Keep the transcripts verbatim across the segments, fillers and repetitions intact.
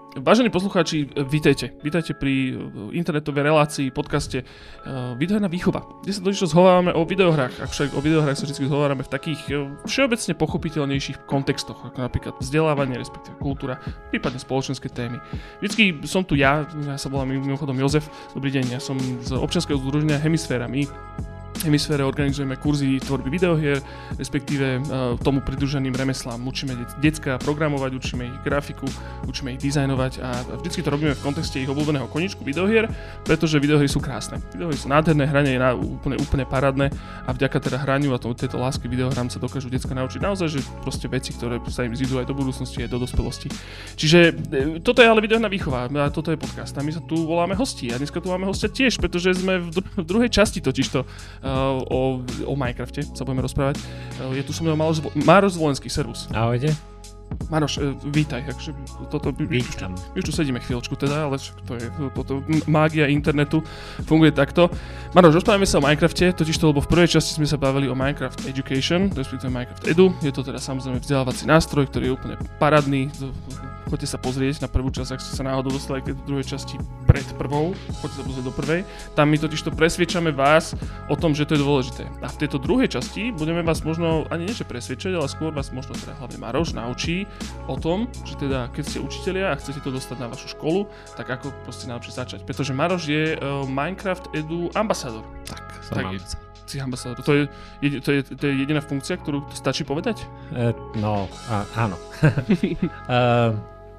Vážení poslucháči, vítajte. Vítajte pri internetovej relácii, podcaste uh, Videoherná výchova, kde sa totiž zhovárame o videohrách. Avšak o videohrách sa vždy zhovárame v takých uh, všeobecne pochopiteľnejších kontextoch, ako napríklad vzdelávanie, respektíve kultúra, prípadne spoločenské témy. Vždycky som tu ja, ja sa volám mimochodom Jozef. Dobrý deň, ja som z občianskeho združenia Hemisféra. My v Hemisfére organizujeme kurzy tvorby videohier, respektíve uh, tomu pridruženým remeslám. Učíme de- decka programovať, učíme ich grafiku, učíme ich dizajnovať a vždycky to robíme v kontexte ich obľúbeného koníčku videohier, pretože videohry sú krásne. Videohry sú nádherné, hranie je na, úplne, úplne parádne a vďaka teda hraniu a tomu, tejto lásky videohrám sa dokážu decka naučiť naozaj, že proste veci, ktoré sa im zídu aj do budúcnosti, aj do dospelosti. Čiže e, toto je ale videoherná výchova a toto je podcast a my sa tu voláme hostí a dneska tu máme hostia tiež, pretože sme v, dru- v druhej časti totižto Uh, o, o Minecrafte sa budeme rozprávať. Uh, je tu so mnou Maroš, Maroš Zvolenský, servus. Ahojte. Maroš, uh, vítaj. Takže toto, Vítam. My už tu sedíme chvíľočku teda, ale to je toto, mágia internetu funguje takto. Maroš, rozprávame sa o Minecrafte, totižto, lebo v prvej časti sme sa bavili o Minecraft Education, respektíve Minecraft Edu. Je to teda samozrejme vzdelávací nástroj, ktorý je úplne parádny. Choďte sa pozrieť na prvú časť, ak ste sa náhodou dostali k tejto druhej časti pred prvou, choďte sa pozrieť do prvej. Tam my totiž to presviečame vás o tom, že to je dôležité. A v tejto druhej časti budeme vás možno, ani nie že presviečať, ale skôr vás možno teda hlavne Maroš naučí o tom, že teda keď ste učitelia a chcete to dostať na vašu školu, tak ako proste naučiť začať. Pretože Maroš je uh, Minecraft Edu ambasádor. Tak, som tak je, si ambasádor. To je, to, je, to je jediná funkcia, ktorú stačí povedať? E, no, a, áno. uh,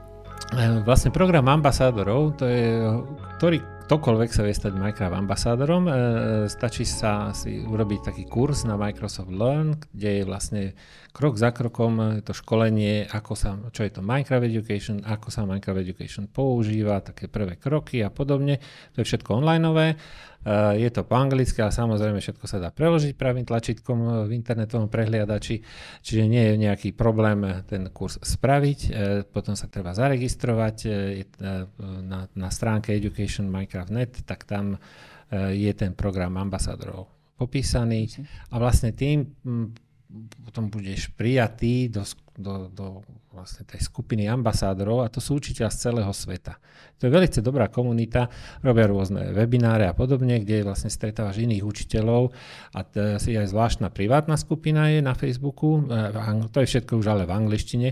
Vlastne program ambasádorov, to je, ktorý ktokoľvek sa vie stať Minecraft ambasádorom, e, stačí sa si urobiť taký kurz na Microsoft Learn, kde je vlastne krok za krokom to školenie, ako sa, čo je to Minecraft Education, ako sa Minecraft Education používa, také prvé kroky a podobne. To je všetko onlineové. Uh, je to po anglicky, ale samozrejme všetko sa dá preložiť pravým tlačítkom v internetovom prehliadači, čiže nie je nejaký problém ten kurz spraviť. Uh, potom sa treba zaregistrovať uh, je, uh, na, na stránke Education Minecraft bodka net, tak tam uh, je ten program ambasádorov popísaný a vlastne tým m, potom budeš prijatý do, do, do vlastne tej skupiny ambasádorov a to sú učiteľa z celého sveta. To je veľmi dobrá komunita, robia rôzne webináre a podobne, kde vlastne stretávaš iných učiteľov a t- si aj zvláštna privátna skupina je na Facebooku, to je všetko už ale v angličtine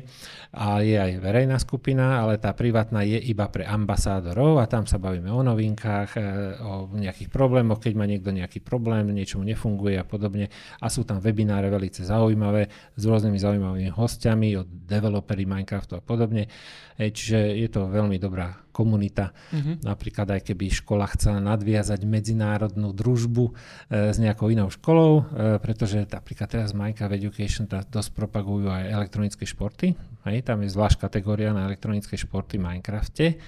a je aj verejná skupina, ale tá privátna je iba pre ambasádorov a tam sa bavíme o novinkách, o nejakých problémoch, keď má niekto nejaký problém, niečo mu nefunguje a podobne a sú tam webináre veľmi zaujímavé s rôznymi zaujímavými hostiami od developeri Minecraftu a podobne. Čiže je to veľmi dobrá komunita. Mm-hmm. Napríklad aj keby škola chcela nadviazať medzinárodnú družbu e, s nejakou inou školou, e, pretože napríklad teraz Minecraft Education dosť propagujú aj elektronické športy. Hej, tam je zvlášť kategória na elektronické športy v Minecrafte,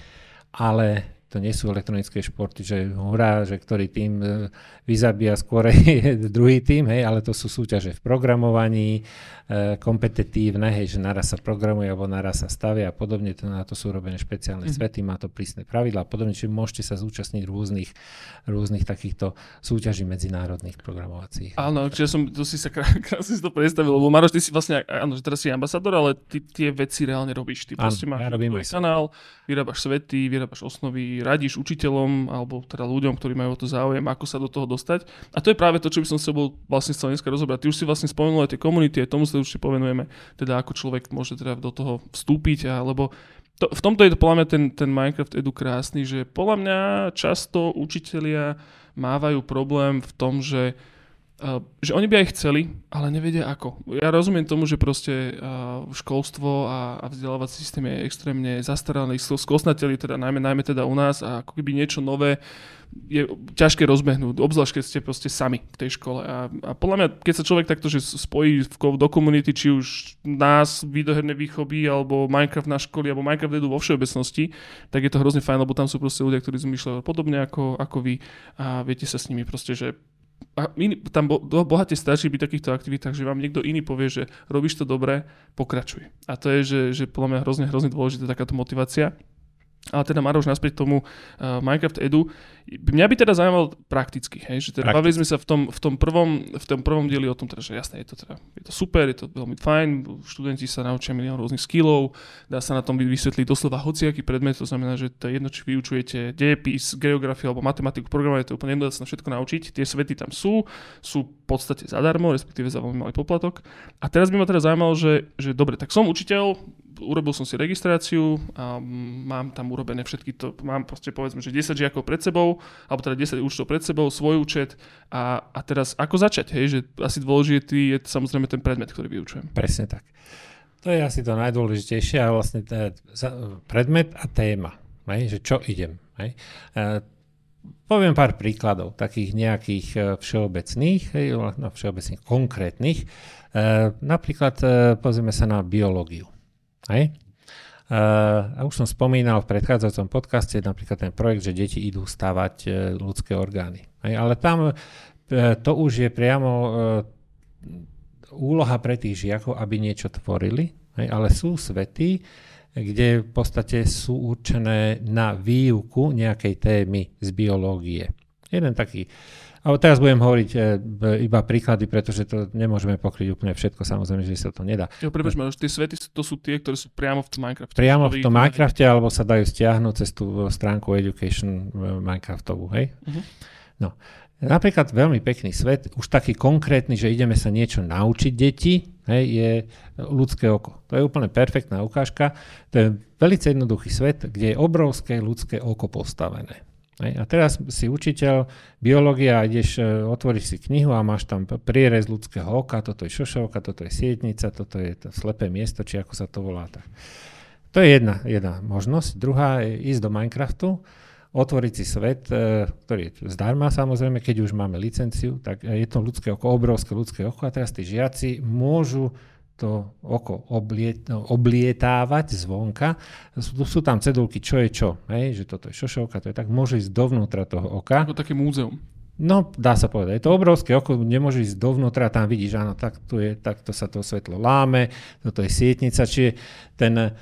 ale to nie sú elektronické športy, že hurá, že ktorý tým vyzabíja skôr druhý tým, hej, ale to sú súťaže v programovaní, e, kompetitívne, hej, že naraz sa programuje alebo naraz sa stavia a podobne, to, na to sú robené špeciálne mm-hmm. svety, má to prísne pravidlá a podobne, čiže môžete sa zúčastniť rôznych, rôznych takýchto súťaží medzinárodných programovacích. Áno, čiže som, to si sa krásne si to predstavil, lebo Maroš, ty si vlastne, áno, že teraz si ambasádor, ale ty tie veci reálne robíš, ty proste máš ja tvoj kanál, vyrábaš svety, vyrábaš osnovy, radíš učiteľom alebo teda ľuďom, ktorí majú o to záujem, ako sa do toho dostať. A to je práve to, čo by som s tebou vlastne chcel dneska rozobrať. Ty už si vlastne spomenul aj tie komunity, aj tomu sa určite povenujeme, teda ako človek môže teda do toho vstúpiť, alebo to, v tomto je to podľa mňa ten, ten Minecraft Edu krásny, že podľa mňa často učitelia mávajú problém v tom, že Uh, že oni by aj chceli, ale nevedia ako. Ja rozumiem tomu, že proste uh, školstvo a, a vzdelávací systém je extrémne zastaraný, skosnateli, teda najmä, najmä teda u nás a ako keby niečo nové je ťažké rozbehnúť, obzvlášť keď ste proste sami v tej škole. A, a podľa mňa, keď sa človek takto že spojí do komunity, či už nás, videoherné výchovy, alebo Minecraft na školy, alebo Minecraft Edu vo všeobecnosti, tak je to hrozne fajn, lebo tam sú proste ľudia, ktorí zmýšľajú podobne ako, ako vy a viete sa s nimi proste, že a iný, tam bo, bohate stačí byť v takýchto aktivitách, že vám niekto iný povie, že robíš to dobre, pokračuj. A to je, že, že podľa mňa hrozne, hrozne dôležitá takáto motivácia. Ale teda Maroš, naspäť tomu uh, Minecraft Edu. Mňa by teda zaujímalo prakticky, hej, že teda bavili sme sa v tom, v tom prvom, v tom prvom dieli o tom, teda, že jasné, je to teda, je to super, je to veľmi fajn, študenti sa naučia milión rôznych skillov, dá sa na tom vysvetliť doslova hociaký predmet, to znamená, že to je jedno, či vyučujete dejepis, geografiu alebo matematiku, programovanie, to je úplne jedno, dá sa na všetko naučiť, tie svety tam sú, sú v podstate zadarmo, respektíve za veľmi malý poplatok. A teraz by ma teda zaujímalo, že, že dobre, tak som učiteľ, urobil som si registráciu a mám tam urobené všetky to, mám proste povedzme, že desať žiakov pred sebou, alebo teda desať účtov pred sebou, svoj účet a, a teraz ako začať, hej, že asi dôležitý je samozrejme ten predmet, ktorý vyučujem. Presne tak. To je asi to najdôležitejšie a vlastne ten predmet a téma, hej, že čo idem. Hej. E, poviem pár príkladov, takých nejakých všeobecných, hej, no, všeobecných, konkrétnych. E, napríklad e, pozrieme sa na biológiu. Hej. Uh, a už som spomínal v predchádzajúcom podcaste napríklad ten projekt, že deti idú stavať uh, ľudské orgány. Hej. Ale tam uh, to už je priamo uh, úloha pre tých žiakov, aby niečo tvorili, hej. Ale sú svety, kde v podstate sú určené na výuku nejakej témy z biológie. Jeden taký. A teraz budem hovoriť e, iba príklady, pretože to nemôžeme pokryť úplne všetko, samozrejme, že sa to nedá. Jo, prepáč, Maroš, tie svety to sú tie, ktoré sú priamo v tom Minecrafte. Priamo v tom Minecrafte, alebo sa dajú stiahnuť cez tú stránku Education Minecraftovú, hej? Uh-huh. No, napríklad veľmi pekný svet, už taký konkrétny, že ideme sa niečo naučiť deti, hej, je ľudské oko. To je úplne perfektná ukážka. To je veľmi jednoduchý svet, kde je obrovské ľudské oko postavené. A teraz si učiteľ biológie a ideš, otvoríš si knihu a máš tam prierez ľudského oka, toto je šošovka, toto je sietnica, toto je to slepé miesto, či ako sa to volá. Tak. To je jedna, jedna možnosť. Druhá je ísť do Minecraftu, otvoriť si svet, ktorý je zdarma samozrejme, keď už máme licenciu, tak je to ľudské oko, obrovské ľudské oko a teraz tí žiaci môžu to oko obliet, oblietávať zvonka. Sú, sú tam cedulky, čo je čo. Hej? Že toto je šošovka, to je tak. Môže ísť dovnútra toho oka. Ako také múzeum. No, dá sa povedať. Je to obrovské oko, nemôže ísť dovnútra, tam vidíš, áno, tak tu je, takto sa to svetlo láme, toto je sietnica, čiže ten, uh,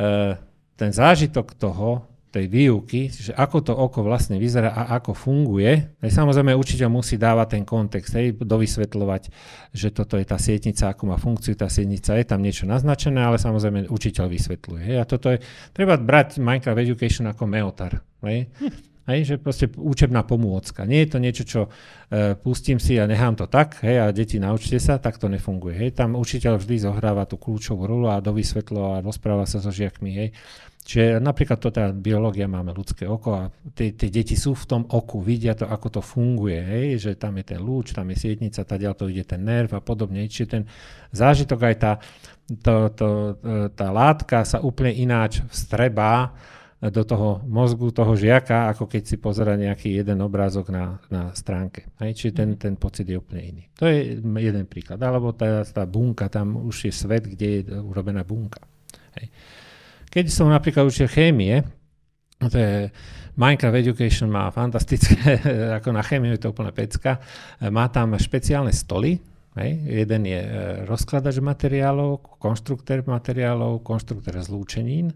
ten zážitok toho, tej výuky, že ako to oko vlastne vyzerá a ako funguje. Aj samozrejme učiteľ musí dávať ten kontext, hej, dovysvetľovať, že toto je tá sietnica, ako má funkciu tá sietnica, je tam niečo naznačené, ale samozrejme učiteľ vysvetľuje. Hej. A toto je, treba brať Minecraft Education ako meotar. Hej. Hm. Hej, že proste učebná pomôcka. Nie je to niečo, čo e, pustím si a nechám to tak, hej, a deti naučte sa, tak to nefunguje. Hej. Tam učiteľ vždy zohráva tú kľúčovú rolu a dovysvetľuje a rozpráva sa so žiakmi, hej. Čiže napríklad toto biológia, máme ľudské oko a tie, tie deti sú v tom oku, vidia to, ako to funguje, hej, že tam je ten lúč, tam je sietnica, tadiaľ to ide ten nerv a podobne. Čiže ten zážitok aj tá, to, to, tá látka sa úplne ináč vstrebá do toho mozgu toho žiaka, ako keď si pozerá nejaký jeden obrázok na, na stránke. Hej, čiže ten, ten pocit je úplne iný. To je jeden príklad. Alebo tá, tá bunka, tam už je svet, kde je urobená bunka. Hej. Keď som napríklad učil chémie, to je Minecraft Education má fantastické, ako na chémiu je to úplne pecka, má tam špeciálne stoly, hej. Jeden je rozkladač materiálov, konštruktér materiálov, konštruktér zlúčenín.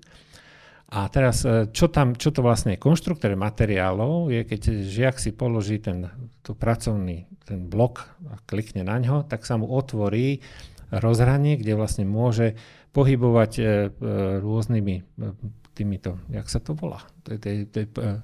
A teraz, čo tam, čo to vlastne je? Konštruktér materiálov je, keď žiak si položí ten tu pracovný ten blok a klikne na ňo, tak sa mu otvorí rozhranie, kde vlastne môže pohybovať e, e, rôznymi e, týmito, jak sa to volá? To je, to je, to je, e,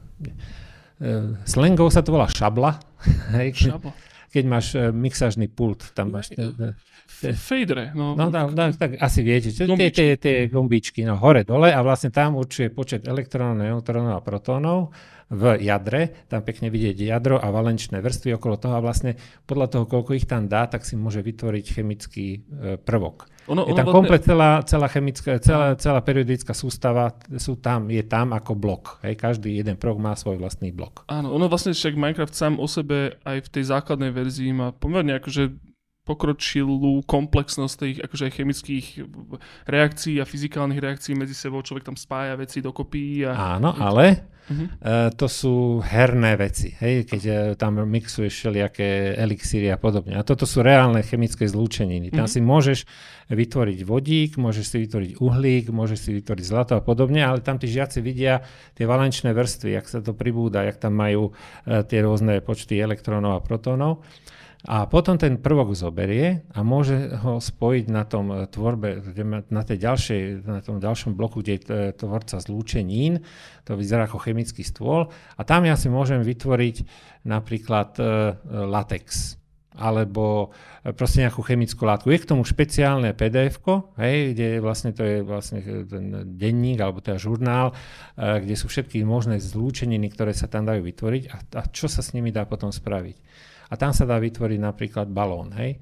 e, slangov sa to volá šabla. Šabla. Keď máš e, mixážny pult, tam máš... E, e, Fejdre. No, no tak, tak, tak asi viete, tie, tie, tie gombičky, no hore, dole a vlastne tam určuje počet elektrónov, neutrónov a protónov v jadre, tam pekne vidieť jadro a valenčné vrstvy okolo toho a vlastne podľa toho, koľko ich tam dá, tak si môže vytvoriť chemický e, prvok. Ono, je tam ono komplet vlastne... celá, celá chemická, celá, celá periodická sústava sú tam, je tam ako blok. Hej, každý jeden prvok má svoj vlastný blok. Áno, ono vlastne však Minecraft sám o sebe aj v tej základnej verzii má pomerne akože pokročilú komplexnosť tých akože aj chemických reakcií a fyzikálnych reakcií medzi sebou. Človek tam spája veci dokopy. A... Áno, ale uh-huh. uh, to sú herné veci. Hej? Keď uh, tam mixuješ všelijaké elixíry a podobne. A toto sú reálne chemické zlúčeniny. Tam uh-huh. si môžeš vytvoriť vodík, môžeš si vytvoriť uhlík, môžeš si vytvoriť zlato a podobne, ale tam tí žiaci vidia tie valenčné vrstvy, jak sa to pribúda, jak tam majú uh, tie rôzne počty elektrónov a protónov. A potom ten prvok zoberie a môže ho spojiť na tom tvorbe, na, tej ďalšej, na tom ďalšom bloku, kde je tvorca zlúčenín, to vyzerá ako chemický stôl, a tam ja si môžem vytvoriť napríklad e, latex, alebo proste nejakú chemickú látku. Je k tomu špeciálne pé dé efko, hej, kde vlastne to je vlastne ten denník, alebo teda žurnál, e, kde sú všetky možné zlúčeniny, ktoré sa tam dajú vytvoriť a, a čo sa s nimi dá potom spraviť. A tam sa dá vytvoriť napríklad balón, hej,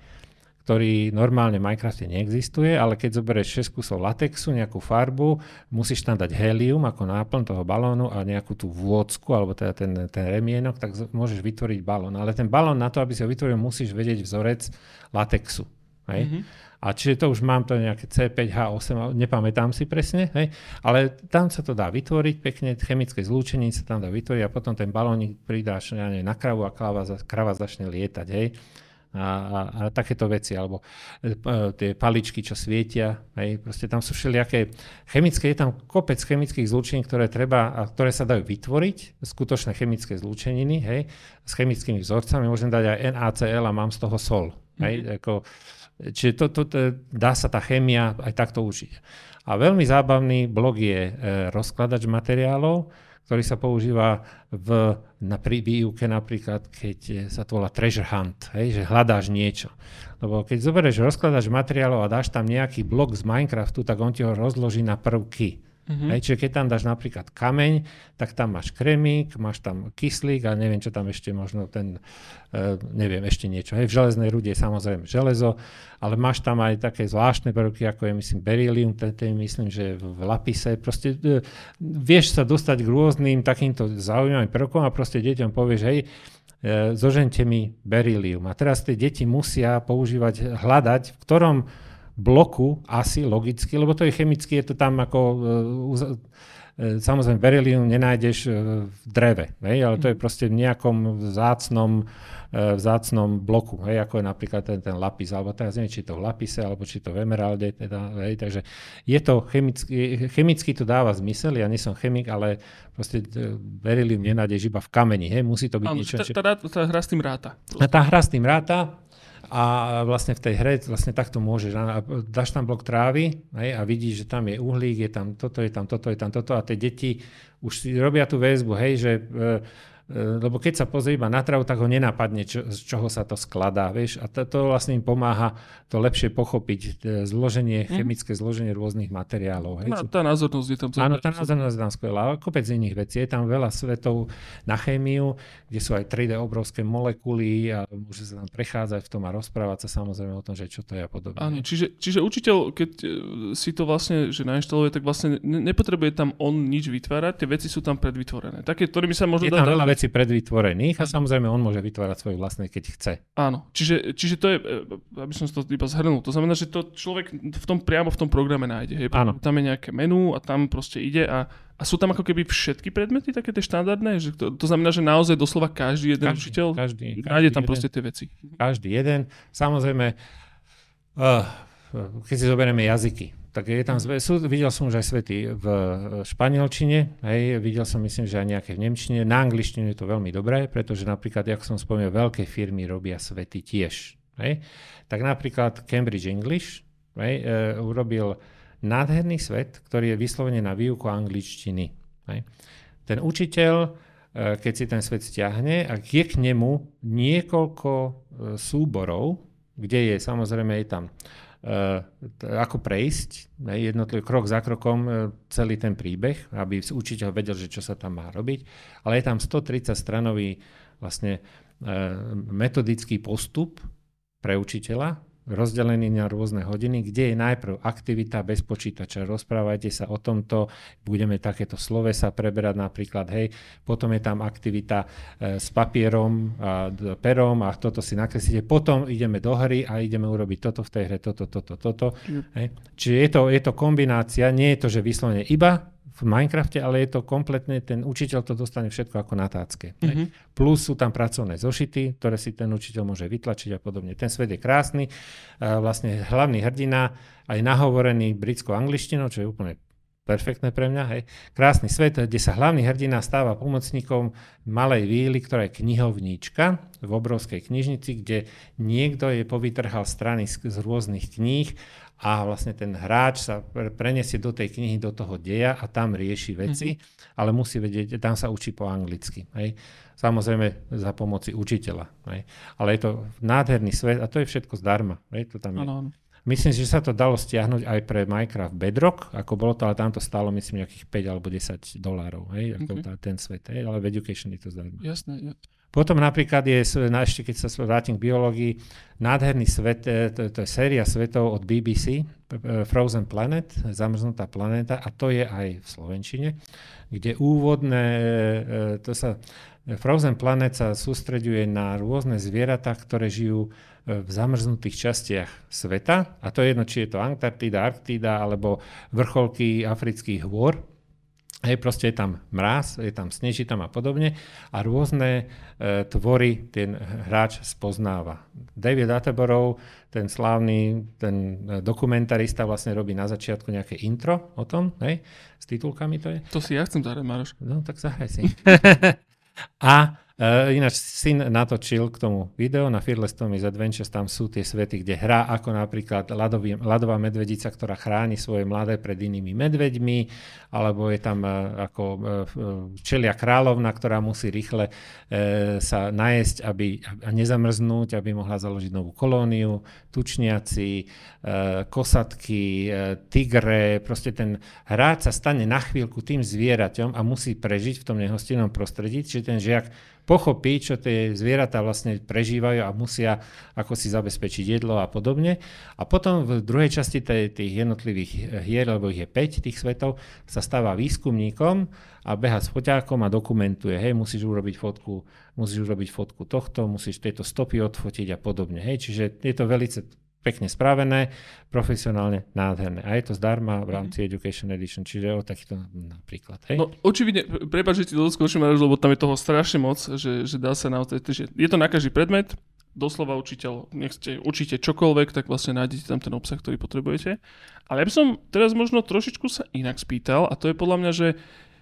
ktorý normálne v Minecrafte neexistuje, ale keď zoberieš šesť kusov latexu, nejakú farbu, musíš tam dať helium ako náplň toho balónu a nejakú tú vôdzku, alebo teda ten, ten remienok, tak môžeš vytvoriť balón. Ale ten balón na to, aby si ho vytvoril, musíš vedieť vzorec latexu. Hej. Mm-hmm. A čiže to už mám to nejaké cé päť há osem, nepamätám si presne, hej, ale tam sa to dá vytvoriť pekne, chemické zlúčenie sa tam dá vytvoriť a potom ten balónik pridáš ja neviem, na kravu a krava, krava začne lietať, hej. A, a, a takéto veci, alebo e, tie paličky, čo svietia, hej, proste tam sú všelijaké chemické, je tam kopec chemických zlúčení, ktoré treba, a ktoré sa dajú vytvoriť, skutočné chemické zlúčeniny, hej, s chemickými vzorcami, môžem dať aj en á cé el a mám z toho sol, hej, mm-hmm. ako čiže to, to, to, dá sa tá chémia aj takto učiť. A veľmi zábavný blok je e, rozkladač materiálov, ktorý sa používa v, na pri výuke napríklad, keď sa to volá treasure hunt, hej, že hľadáš niečo. Lebo keď zoberieš rozkladač materiálov a dáš tam nejaký blok z Minecraftu, tak on ti ho rozloží na prvky. Mm-hmm. Hej, čiže keď tam dáš napríklad kameň, tak tam máš kremík, máš tam kyslík a neviem, čo tam ešte možno ten, uh, neviem, ešte niečo. Hej, v železnej rude je samozrejme železo, ale máš tam aj také zvláštne prvky, ako je, myslím, berylium, ten, ten myslím, že v lapise. Proste uh, vieš sa dostať k rôznym takýmto zaujímavým prvkom a proste deťom povieš, hej, uh, zožente mi berylium. A teraz tie deti musia používať, hľadať, v ktorom bloku asi logicky, lebo to je chemicky, je to tam ako, uh, uh, samozrejme berylium nenájdeš uh, v dreve, hej, ale to je proste v nejakom vzácnom, uh, vzácnom bloku, hej, ako je napríklad ten, ten lapis, alebo teraz neviem, či je to v lapise, alebo či to v emeralde, teda, hej, takže je to chemicky, chemicky to dáva zmysel, ja nie som chemik, ale proste uh, berylium nenájdeš iba v kameni, hej, musí to byť ano, niečo. Tá, tá, tá hra s tým ráta. Tá hra s tým ráta. A vlastne v tej hre vlastne takto môžeš, dáš tam blok trávy, hej, a vidíš, že tam je uhlík, je tam toto, je tam toto, je tam toto a tie deti už si robia tú väzbu, hej, že e, lebo keď sa pozrie iba na travu, tak ho nenapadne, čo, z čoho sa to skladá, vieš, a to, to vlastne im pomáha to lepšie pochopiť, zloženie, mm. chemické zloženie rôznych materiálov. Hej. No, tá názornosť je tam. Áno, tá názornosť je tam skvelá, ale kopec iných vecí, je tam veľa svetov na chémiu, kde sú aj tri dé obrovské molekuly a môže sa tam prechádzať v tom a rozprávať sa samozrejme o tom, že čo to je a podobne. Áno, čiže, čiže učiteľ, keď si to vlastne že nainštaluje, tak vlastne nepotrebuje tam on nič vytvárať, tie veci sú tam predvytvorené. Také, ktorými sa možno je tam veľa vecí predvytvorených a samozrejme on môže vytvárať svoje vlastné, keď chce. Áno, čiže, čiže to je, aby som to iba zhrnul, to znamená, že to človek v tom, priamo v tom programe nájde. Hej? Áno. Tam je nejaké menu a tam proste ide a, a sú tam ako keby všetky predmety, také tie štandardné, že to, to znamená, že naozaj doslova každý jeden každý, učiteľ každý, nájde každý tam jeden, proste tie veci. Každý jeden, samozrejme, uh, keď si zoberieme jazyky, tak je tam, sú, videl som už aj svety v španielčine, hej, videl som myslím, že aj nejaké v nemčine, na angličtine je to veľmi dobré, pretože napríklad, ako som spomínal, veľké firmy robia svety tiež. Hej. Tak napríklad Cambridge English hej, e, urobil nádherný svet, ktorý je vyslovene na výuku angličtiny. Hej. Ten učiteľ, e, keď si ten svet stiahne a je k nemu niekoľko e, súborov, kde je samozrejme je tam Uh, ako prejsť jednotlivý krok za krokom uh, celý ten príbeh, aby učiteľ vedel, že čo sa tam má robiť, ale je tam stotridsať stranový vlastne uh, metodický postup pre učiteľa, rozdelený na rôzne hodiny, kde je najprv aktivita bez počítača. Rozprávajte sa o tomto, budeme takéto slovesa preberať napríklad, hej, potom je tam aktivita e, s papierom a perom a toto si nakreslíte, potom ideme do hry a ideme urobiť toto v tej hre, toto, toto, toto. Mm. Hej. Čiže je to, je to kombinácia, nie je to, že vyslovene iba v Minecrafte, ale je to kompletne, ten učiteľ to dostane všetko ako na tácke. Mm-hmm. Plus sú tam pracovné zošity, ktoré si ten učiteľ môže vytlačiť a podobne. Ten svet je krásny. Vlastne hlavný hrdina, aj nahovorený britskou angličtinou, čo je úplne perfektné pre mňa. Hej. Krásny svet, kde sa hlavný hrdina stáva pomocníkom malej víly, ktorá je knihovníčka v obrovskej knižnici, kde niekto je povytrhal strany z, z rôznych kníh a vlastne ten hráč sa preniesie do tej knihy, do toho deja a tam rieši veci, mm-hmm. ale musí vedieť, tam sa učí po anglicky. Hej. Samozrejme za pomoci učiteľa. Hej. Ale je to nádherný svet a to je všetko zdarma. Hej. To tam je. Ano, ano. Myslím si, že sa to dalo stiahnuť aj pre Minecraft Bedrock, ako bolo to, ale tam to stálo myslím nejakých päť alebo desať dolárov, hej, ako okay. ten svet, hej, ale v Education je to zdarma. Jasné, ja. Potom napríklad je, ešte keď sa vrátim k biológii, nádherný svet, to, to je séria svetov od bé bé cé, Frozen Planet, zamrznutá planéta, a to je aj v slovenčine, kde úvodné, to sa, Frozen Planet sa sústreďuje na rôzne zvieratá, ktoré žijú v zamrznutých častiach sveta, a to je jedno, či je to Antarktida, Arktída, alebo vrcholky afrických hôr. Hej, proste je tam mráz, je tam sneží tam a podobne a rôzne e, tvory ten hráč spoznáva. David Attenborough, ten slávny, ten dokumentarista vlastne robí na začiatku nejaké intro o tom, hej, s titulkami to je. To si ja chcem zahrať, Maroš. No, tak zahraj si. A Uh, ináč syn natočil k tomu video na Fearless Tommy's Adventures, tam sú tie svety, kde hrá ako napríklad ľadový, ľadová medvedica, ktorá chráni svoje mladé pred inými medveďmi, alebo je tam uh, ako uh, čelia kráľovna, ktorá musí rýchle uh, sa najesť aby, a nezamrznúť, aby mohla založiť novú kolóniu, tučniaci, uh, kosatky, uh, tigre, proste ten hráč sa stane na chvíľku tým zvieraťom a musí prežiť v tom nehostinnom prostredí, čiže ten žiak pochopí, čo tie zvieratá vlastne prežívajú a musia ako si zabezpečiť jedlo a podobne. A potom v druhej časti tej, tých jednotlivých hier, lebo ich je päť tých svetov, sa stáva výskumníkom a beha s foťákom a dokumentuje. Hej, musíš urobiť fotku, musíš urobiť fotku tohto, musíš tieto stopy odfotiť a podobne. Hej, čiže je to veľmi pekne spravené, profesionálne, nádherné. A je to zdarma v rámci mm. Education Edition, čiže o takýto napríklad. Hej? No očividne, prepáč, že ti doskočím, lebo tam je toho strašne moc, že, že dá sa naozaj, že je to na každý predmet, doslova učiteľ, nech ste učíte čokoľvek, tak vlastne nájdete tam ten obsah, ktorý potrebujete. Ale ja by som teraz možno trošičku sa inak spýtal, a to je podľa mňa, že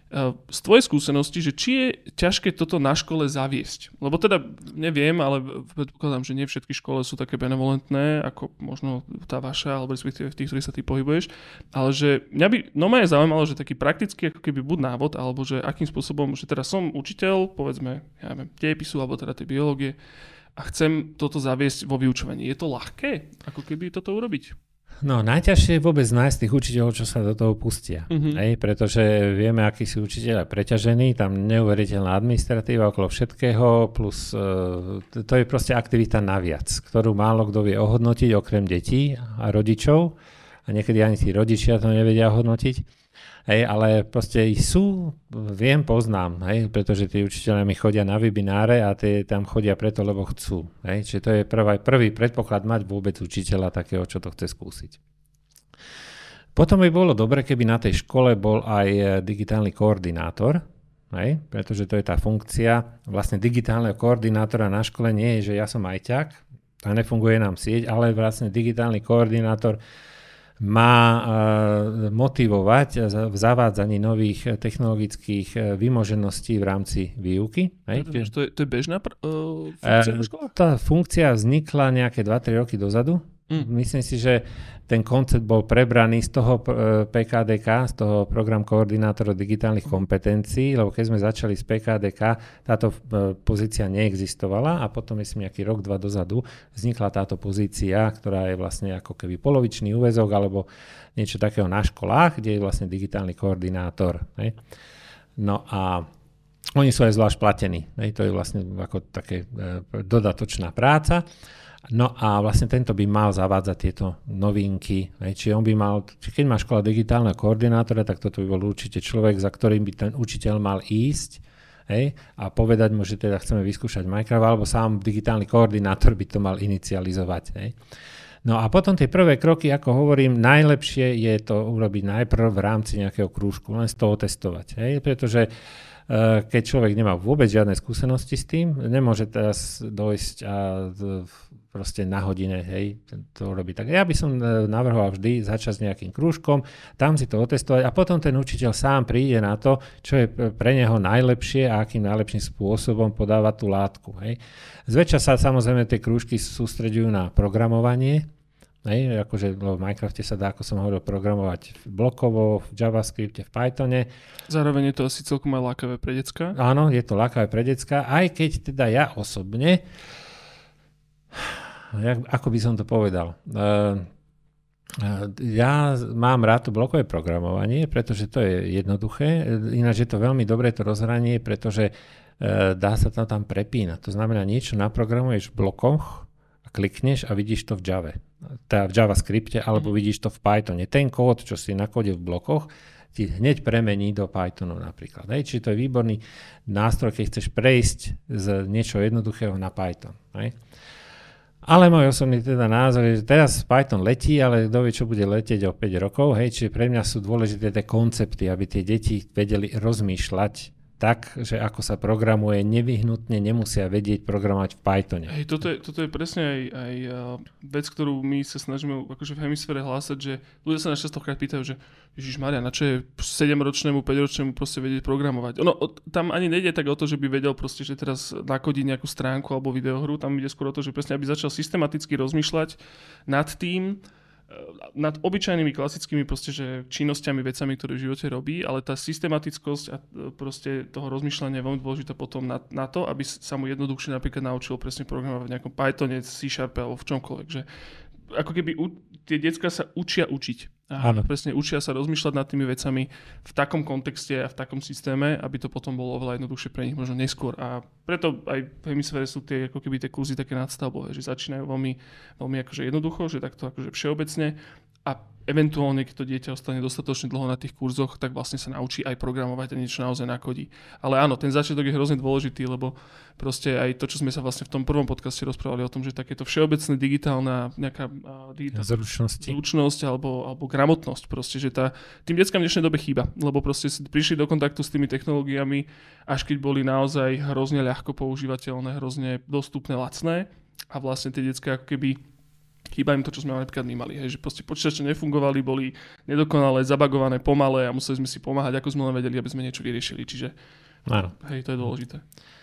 z tvojej skúsenosti, že či je ťažké toto na škole zaviesť? Lebo teda neviem, ale predpokladám, že nie všetky školy sú také benevolentné, ako možno tá vaša, alebo respektíve v tých, ktorých sa ty pohybuješ. Ale že mňa by, no ma je zaujímalo, že taký praktický ako keby buď návod, alebo že akým spôsobom, že teraz som učiteľ, povedzme, ja neviem, dejepisu, alebo teda tej biológie, a chcem toto zaviesť vo vyučovaní. Je to ľahké, ako keby toto urobiť? No, najťažšie je vôbec nájsť tých učiteľov, čo sa do toho pustia. Mm-hmm. Hej, pretože vieme, akí sú učiteľia preťažení, tam neuveriteľná administratíva okolo všetkého, plus uh, to je proste aktivita naviac, ktorú málo kto vie ohodnotiť, okrem detí a rodičov. A niekedy ani tí rodičia to nevedia ohodnotiť. Hej, ale proste sú, viem, poznám, hej, pretože tí učiteľia mi chodia na webináre a tie tam chodia preto, lebo chcú. Hej, čiže to je prvý, prvý predpoklad mať vôbec učiteľa takého, čo to chce skúsiť. Potom by bolo dobre, keby na tej škole bol aj digitálny koordinátor, hej, pretože to je tá funkcia vlastne digitálneho koordinátora na škole nie je, že ja som ajťák a nefunguje nám sieť, ale vlastne digitálny koordinátor má uh, motivovať v zavádzaní nových technologických vymožeností v rámci výuky. Hej? To je, to je bežná pr- uh, funkcia uh, v školách? Tá funkcia vznikla nejaké dva tri roky dozadu. Mm. Myslím si, že ten koncept bol prebraný z toho pé ká dé ká, z toho program koordinátora digitálnych kompetencií, lebo keď sme začali z pé ká dé ká, táto pozícia neexistovala a potom myslím nejaký rok, dva dozadu vznikla táto pozícia, ktorá je vlastne ako keby polovičný úväzok alebo niečo takého na školách, kde je vlastne digitálny koordinátor. Hej. No a oni sú aj zvlášť platení. Hej. To je vlastne ako také e, dodatočná práca. No a vlastne tento by mal zavádzať tieto novinky. Čiže on by mal, keď má škola digitálneho koordinátora, tak toto by bol určite človek, za ktorým by ten učiteľ mal ísť, hej, a povedať mu, že teda chceme vyskúšať Minecraft, alebo sám digitálny koordinátor by to mal inicializovať. Hej. No a potom tie prvé kroky, ako hovorím, najlepšie je to urobiť najprv v rámci nejakého krúžku, len z toho testovať. Hej, pretože uh, keď človek nemá vôbec žiadne skúsenosti s tým, nemôže teraz dojsť a proste na hodine, hej, to robiť. Tak ja by som navrhoval vždy začať s nejakým krúžkom, tam si to otestovať a potom ten učiteľ sám príde na to, čo je pre neho najlepšie a akým najlepším spôsobom podáva tú látku. Hej. Zväčša sa samozrejme tie krúžky sústreďujú na programovanie, hej, akože v Minecrafte sa dá, ako som hovoril, programovať blokovo, v JavaScripte, v Pythone. Zároveň je to asi celkom aj lákavé pre decka. Áno, je to lákavé pre decka, aj keď teda ja osobne Jak, ako by som to povedal? Uh, uh, ja mám rád to blokové programovanie, pretože to je jednoduché. Ináč je to veľmi dobré to rozhranie, pretože uh, dá sa to tam prepínať. To znamená, niečo naprogramuješ v blokoch a klikneš a vidíš to v Java. Teda v JavaScripte, alebo mm. vidíš to v Pythone. Ten kód, čo si nakodil v blokoch, ti hneď premení do Pythonu napríklad. Hej. Čiže to je výborný nástroj, keď chceš prejsť z niečo jednoduchého na Python. Hej. Ale môj osobný teda názor je, že teraz Python letí, ale kto vie, čo bude letieť o päť rokov. Hej, čiže pre mňa sú dôležité tie koncepty, aby tie deti vedeli rozmýšľať tak, že ako sa programuje, nevyhnutne nemusia vedieť programovať v Pythone. Hej, toto je, toto je presne aj, aj vec, ktorú my sa snažíme akože v hemisfére hlásať, že ľudia sa nás častokrát pýtajú, že Ježišmaria, na čo je sedemročnému, päťročnému proste vedieť programovať. Ono, tam ani nejde tak o to, že by vedel proste, že teraz nakodí nejakú stránku alebo videohru, tam ide skôr o to, že presne aby začal systematicky rozmýšľať nad tým, nad obyčajnými klasickými proste, že činnosťami, vecami, ktoré v živote robí, ale tá systematickosť a proste toho rozmýšľania je veľmi dôležitá potom na, na to, aby sa mu jednoduchšie napríklad naučil presne programovať v nejakom Pythone, C Sharp alebo v čomkoľvek, že ako keby u, tie decká sa učia učiť. A presne učia sa rozmýšľať nad tými vecami v takom kontexte a v takom systéme, aby to potom bolo oveľa jednoduchšie pre nich možno neskôr. A preto aj v hemisfére sú tie, ako keby tie kurzy také nadstavbové, že začínajú veľmi, veľmi akože jednoducho, že takto akože všeobecne a eventuálne, keď to dieťa ostane dostatočne dlho na tých kurzoch, tak vlastne sa naučí aj programovať a niečo naozaj nakodí. Ale áno, ten začiatok je hrozne dôležitý, lebo proste aj to, čo sme sa vlastne v tom prvom podcaste rozprávali o tom, že takéto všeobecné digitálna nejaká digitálna zručnosť alebo, alebo gramotnosť, proste, že tá, tým deckám v dnešnej dobe chýba, lebo proste prišli do kontaktu s tými technológiami, až keď boli naozaj hrozne ľahko používateľné, hrozne dostupné, lacné a vlastne tie decká ako keby chýba im to, čo sme napríklad my mali. Hej, že proste počítače nefungovali, boli nedokonalé, zabagované, pomalé a museli sme si pomáhať, ako sme len vedeli, aby sme niečo vyriešili. Čiže áno. Hej, to je dôležité.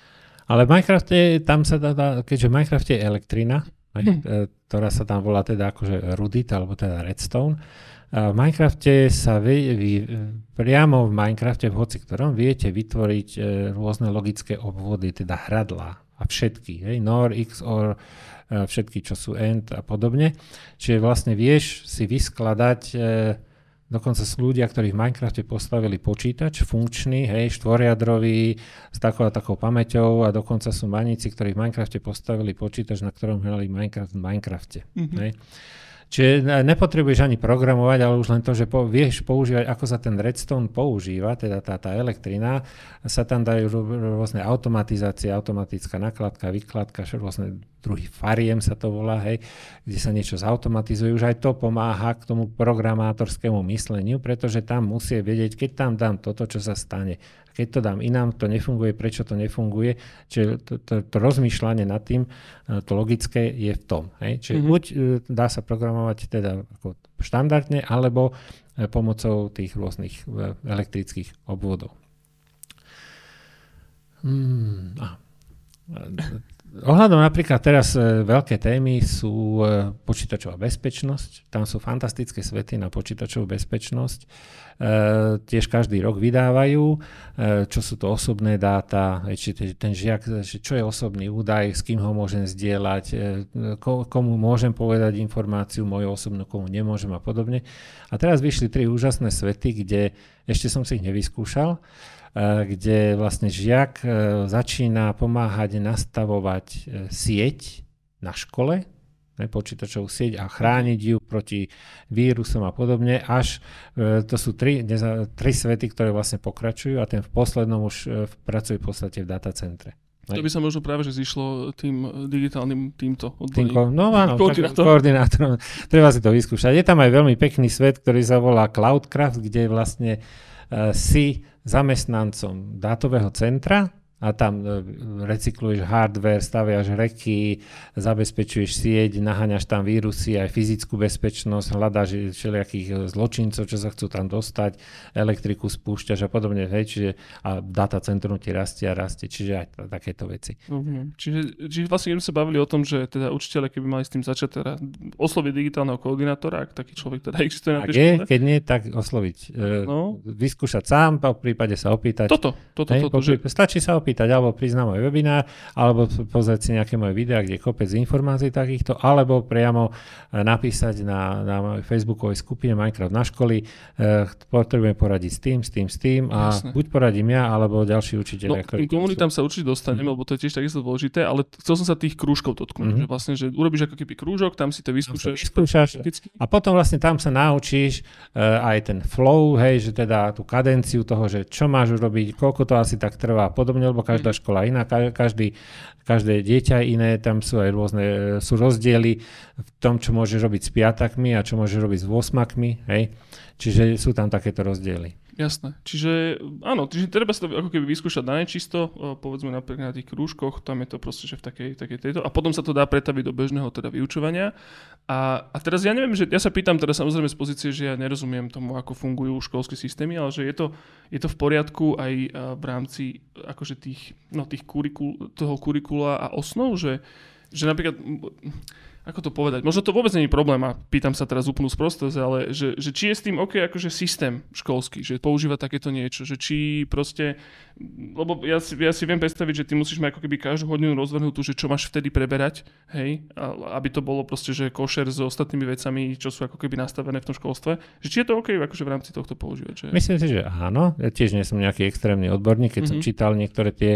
Ale v Minecrafte, tam sa dá, keďže v Minecrafte je elektrina, hej, hm. ktorá sa tam volá teda akože Rudit, alebo teda Redstone, a v Minecrafte sa vy, vy, priamo v Minecrafte, v hoci ktorom, viete vytvoriť e, rôzne logické obvody, teda hradlá a všetky, hej, nor, x, or, všetky, čo sú end a podobne. Čiže vlastne vieš si vyskladať, e, dokonca sú ľudia, ktorí v Minecrafte postavili počítač funkčný, hej, štvoriadrový, s takou a takou pamäťou a dokonca sú maníci, ktorí v Minecrafte postavili počítač, na ktorom hrali Minecraft v Minecrafte. Mm-hmm. Hej. Čiže nepotrebuješ ani programovať, ale už len to, že po, vieš používať, ako sa ten redstone používa, teda tá, tá elektrina, sa tam dajú rôzne automatizácie, automatická nakladka, vykladka, rôzne druhy fariem sa to volá, hej, kde sa niečo zautomatizuje. Už aj to pomáha k tomu programátorskému mysleniu, pretože tam musí vedieť, keď tam dám toto, čo sa stane. Keď to dám inám, to nefunguje, prečo to nefunguje. Čiže to, to, to rozmýšľanie nad tým, to logické je v tom. Hej. Čiže mm-hmm. buď dá sa programovať teda ako štandardne, alebo pomocou tých rôznych elektrických obvodov. Hmm, a, ohľadom napríklad teraz e, veľké témy sú e, počítačová bezpečnosť. Tam sú fantastické svety na počítačovú bezpečnosť. E, tiež každý rok vydávajú, e, čo sú to osobné dáta, či ten žiak, čo je osobný údaj, s kým ho môžem zdieľať, e, ko, komu môžem povedať informáciu moju osobnú, komu nemôžem a podobne. A teraz vyšli tri úžasné svety, kde ešte som si ich nevyskúšal, kde vlastne žiak začína pomáhať nastavovať sieť na škole, ne, počítačovú sieť a chrániť ju proti vírusom a podobne, až e, to sú tri, neza, tri svety, ktoré vlastne pokračujú a ten v poslednom už e, pracuje v podstate v datacentre. To by sa možno práve že zišlo tým digitálnym týmto odborníkom. No áno, koordinátor. koordinátorom. Treba si to vyskúšať. Je tam aj veľmi pekný svet, ktorý sa volá Cloudcraft, kde vlastne uh, si zamestnancom dátového centra a tam recykluješ hardware, staviaš reky, zabezpečuješ sieť, naháňaš tam vírusy, aj fyzickú bezpečnosť, hľadáš všelijakých zločincov, čo sa chcú tam dostať, elektriku spúšťaš a podobne, hej, čiže a datacentrum ti rastie a rastie, čiže aj t- takéto veci. Uh-huh. Čiže, čiže vlastne keď sme sa bavili o tom, že teda učiteľe, keby mali s tým začať teda osloviť digitálneho koordinátora, ak taký človek teda existuje na tej škole. Keď nie, tak osloviť. No. Vyskúšať sám, v prípade sa opýtať. Toto, toto, hej, toto. Že... Stačí sa opýtať. Alebo prísť na môj webinár, alebo pozrieť si nejaké moje videá, kde je kopec informácií takýchto, alebo priamo napísať na, na mojej facebookovej skupine Minecraft na školy, eh, potrebujem poradiť s tým, s tým, s tým a Jasne. buď poradím ja, alebo ďalší učiteľ. No, tým komunitám sa určite dostaneme, mm. lebo to je tiež takisto dôležité, ale chcel som sa tých krúžkov dotknúť, mm. že vlastne, že urobíš ako keby krúžok, tam si to vyskúšaš. vyskúšaš a potom vlastne tam sa naučíš uh, aj ten flow, hej, že teda tú kadenciu toho, že čo máš urobiť, koľko to asi tak trvá a podobne, lebo každá škola iná, každý, každé dieťa iné, tam sú aj rôzne, sú rozdiely v tom, čo môžeš robiť s piatakmi a čo môžeš robiť s osmakmi, hej. Čiže sú tam takéto rozdiely. Jasné. Čiže áno, čiže treba sa to ako keby vyskúšať na nečisto, povedzme napríklad na tých krúžkoch, tam je to proste, že v takej, takej tejto. A potom sa to dá pretaviť do bežného teda vyučovania. A, a teraz ja neviem, že ja sa pýtam teraz samozrejme z pozície, že ja nerozumiem tomu, ako fungujú školské systémy, ale že je to, je to v poriadku aj v rámci akože tých, no, tých kurikul, toho kurikula a osnov, že, že napríklad... Ako to povedať? Možno to vôbec nie je problém a pýtam sa teraz úplnú sprostosť, ale že, že či je s tým OK akože systém školský, že používa takéto niečo, že či proste, lebo ja si, ja si viem predstaviť, že ty musíš mať ako keby každú hodinu rozvrhnutú, že čo máš vtedy preberať, hej, a, aby to bolo proste, že košer s ostatnými vecami, čo sú ako keby nastavené v tom školstve, že či je to OK akože v rámci tohto používať? Že... Myslím si, že áno, ja tiež nie som nejaký extrémny odborník, keď mm-hmm. som čítal niektoré tie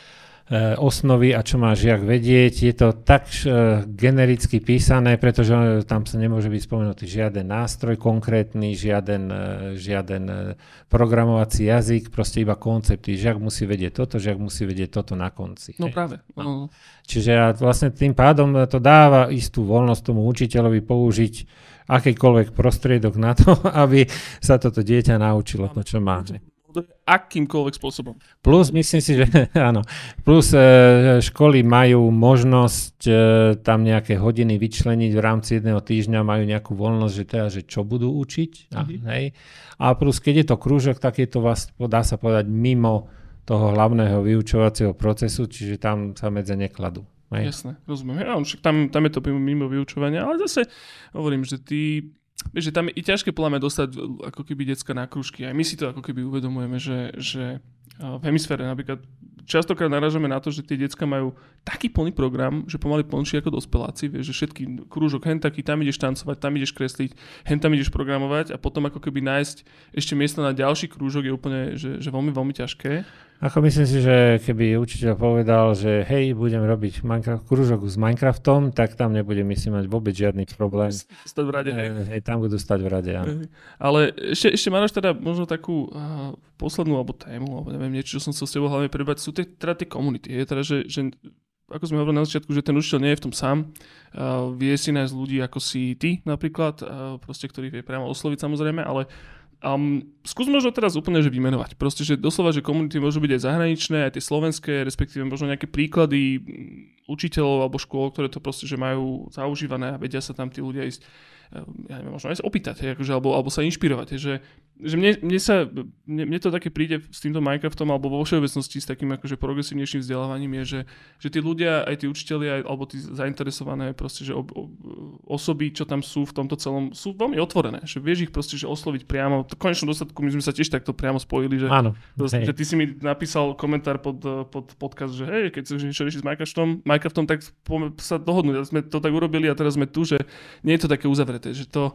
osnovy a čo má žiak vedieť. Je to tak uh, genericky písané, pretože tam sa nemôže byť spomenutý žiaden nástroj konkrétny, žiaden, uh, žiaden uh, programovací jazyk, proste iba koncepty. Žiak musí vedieť toto, žiak musí vedieť toto na konci. No hej. práve. No. Čiže ja vlastne tým pádom to dáva istú voľnosť tomu učiteľovi použiť akýkoľvek prostriedok na to, aby sa toto dieťa naučilo to, čo má. Akýmkoľvek spôsobom. Plus, myslím si, že áno, plus e, školy majú možnosť e, tam nejaké hodiny vyčleniť v rámci jedného týždňa, majú nejakú voľnosť, že teda, že čo budú učiť. A, mm-hmm. hej. A plus, keď je to krúžok, tak je to vás, dá sa povedať, mimo toho hlavného vyučovacieho procesu, čiže tam sa medze nekladú. Hej. Jasné, rozumiem. Ja, však tam, tam je to mimo vyučovania, ale zase hovorím, že ty... Vieš, že tam je i ťažké podľa mňa dostať ako keby decka na krúžky. Aj my si to ako keby uvedomujeme, že, že v hemisfére napríklad častokrát narážame na to, že tie decka majú taký plný program, že pomaly plnší ako dospeláci. Vieš, že všetky krúžok, hen taký, tam ideš tancovať, tam ideš kresliť, hen tam ideš programovať a potom ako keby nájsť ešte miesto na ďalší krúžok je úplne, že, že veľmi, veľmi ťažké. Ako myslím si, že keby učiteľ povedal, že hej, budem robiť Minecraft, krúžok s Minecraftom, tak tam nebude, myslím, mať vôbec žiadny problém. Stať v rade. Hej, hej, tam budú stať v rade, áno. Ale ešte, ešte máš teda možno takú uh, poslednú alebo tému, alebo neviem, niečo, čo som chcel s tebou hlavne prebrať, sú tie, teda tie komunity. Je teda, že, že ako sme hovorili na začiatku, že ten učiteľ nie je v tom sám. Uh, vie si nájsť ľudí ako si ty napríklad, uh, proste, ktorý vie priamo osloviť samozrejme, ale Um, skús možno teraz úplne že vymenovať. Proste, že doslova, že komunity môžu byť aj zahraničné, aj tie slovenské, respektíve možno nejaké príklady učiteľov alebo škôl, ktoré to proste, že majú zaužívané a vedia sa tam tí ľudia ísť, ja neviem, možno aj opýtať, akože, alebo, alebo sa inšpirovať. Že, že mne, mne, sa, mne, mne to také príde s týmto Minecraftom alebo vo všeobecnosti s takým akože progresívnejším vzdelávaním je, že, že tí ľudia, aj tí učitelia, alebo tí zainteresované proste, že ob, ob, osoby, čo tam sú v tomto celom, sú veľmi otvorené. Že vieš ich proste, že osloviť priamo. V konečnom dôsledku my sme sa tiež takto priamo spojili, že, áno, proste, že ty si mi napísal komentár pod, pod podcast, že hej, keď chceš niečo riešiť s Minecraftom, Minecraftom, tak sa dohodnúť. Sme to tak urobili a teraz sme tu, že nie je to také uzavreté, že to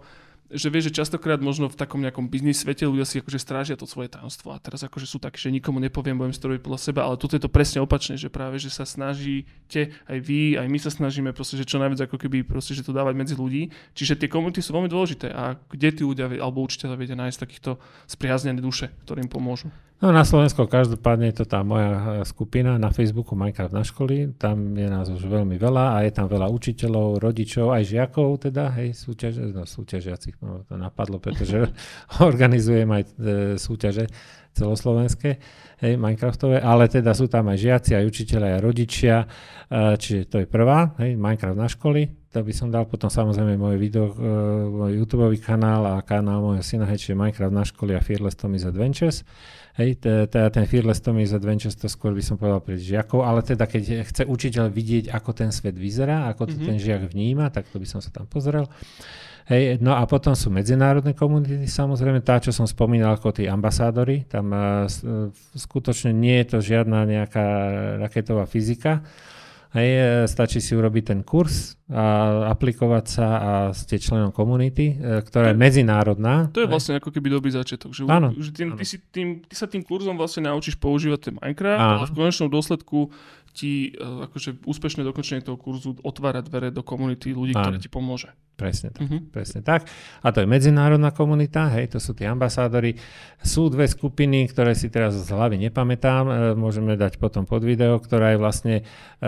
že vieš, že častokrát možno v takom nejakom biznis svete ľudia si akože strážia to svoje tajomstvo a teraz akože sú takí, že nikomu nepoviem, budem si to robiť podľa seba, ale tu je to presne opačné, že práve, že sa snažíte, aj vy, aj my sa snažíme proste, že čo najviac ako keby proste, že to dávať medzi ľudí. Čiže tie komunity sú veľmi dôležité a kde tí ľudia alebo učiteľia vedia nájsť takýchto spriaznené duše, ktorým pomôžu. No na Slovensku každopádne je to tá moja skupina na Facebooku Minecraft na školy, tam je nás už veľmi veľa a je tam veľa učiteľov, rodičov, aj žiakov teda, hej, súťaže, no súťažiacich, no, to napadlo, pretože organizujem aj e, súťaže celoslovenské, hej, Minecraftové, ale teda sú tam aj žiaci, aj učiteľe, aj rodičia, e, čiže to je prvá, hej, Minecraft na školy, to by som dal potom samozrejme môj video, e, môj YouTubeový kanál a kanál môjho syna, hej, čiže Minecraft na školy a Fearless Tommy's Adventures. Hej, teda ten Fearless Tommy's Adventures, to skôr by som povedal pre žiakov, ale teda keď chce učiteľ vidieť, ako ten svet vyzerá, ako to mm-hmm. ten žiak vníma, tak to by som sa tam pozrel. Hej, no a potom sú medzinárodné komunity, samozrejme, tá, čo som spomínal, ako tí ambasádori, tam uh, skutočne nie je to žiadna nejaká raketová fyzika. Hej, stačí si urobiť ten kurz a aplikovať sa a ste členom komunity, ktorá je medzinárodná. To je vlastne ako keby dobrý začiatok. Že, áno, že tým, áno. Ty, si tým, ty sa tým kurzom vlastne naučíš používať ten Minecraft, áno. Ale v konečnom dôsledku ti akože úspešné dokončenie toho kurzu otvára dvere do komunity ľudí, áno. Ktoré ti pomôže. Presne tak, uh-huh. presne tak. A to je medzinárodná komunita, hej, to sú tí ambasádori. Sú dve skupiny, ktoré si teraz z hlavy nepamätám, e, môžeme dať potom pod video, ktorá je vlastne e,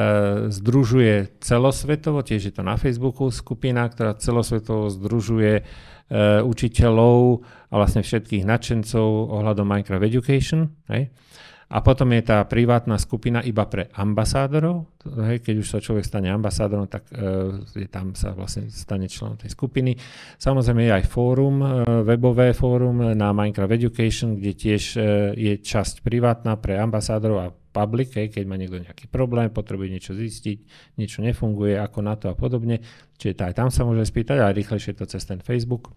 združuje celosvetovo, tiež je to na Facebooku skupina, ktorá celosvetovo združuje e, učiteľov a vlastne všetkých nadšencov ohľadom Minecraft Education, hej. A potom je tá privátna skupina iba pre ambasádorov. Hej, keď už sa človek stane ambasádorom, tak e, je tam sa vlastne stane členom tej skupiny. Samozrejme je aj fórum, e, webové fórum na Minecraft Education, kde tiež e, je časť privátna pre ambasádorov a public, hej, keď má niekto nejaký problém, potrebuje niečo zistiť, niečo nefunguje, ako na to a podobne. Čiže aj tam sa môže spýtať, a rýchlejšie to cez ten Facebook.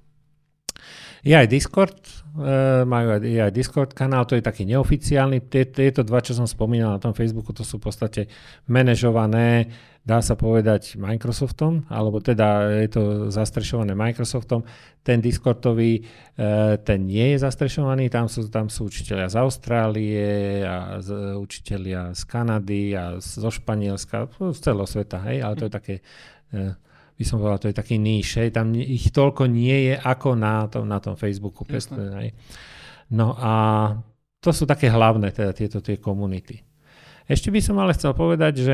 Je aj Discord, e, majú aj, je aj Discord kanál, to je taký neoficiálny. Tieto dva, čo som spomínal na tom Facebooku, to sú v podstate manažované, dá sa povedať, Microsoftom, alebo teda je to zastrešované Microsoftom. Ten Discordový, e, ten nie je zastrešovaný, tam sú, tam sú učitelia z Austrálie a z, učitelia z Kanady a zo Španielska, z celého sveta, hej, ale to je také... E, by som povedal, to je taký níž, tam ich toľko nie je ako na tom, na tom Facebooku. Presne, no a to sú také hlavné, teda tieto tie komunity. Ešte by som ale chcel povedať, že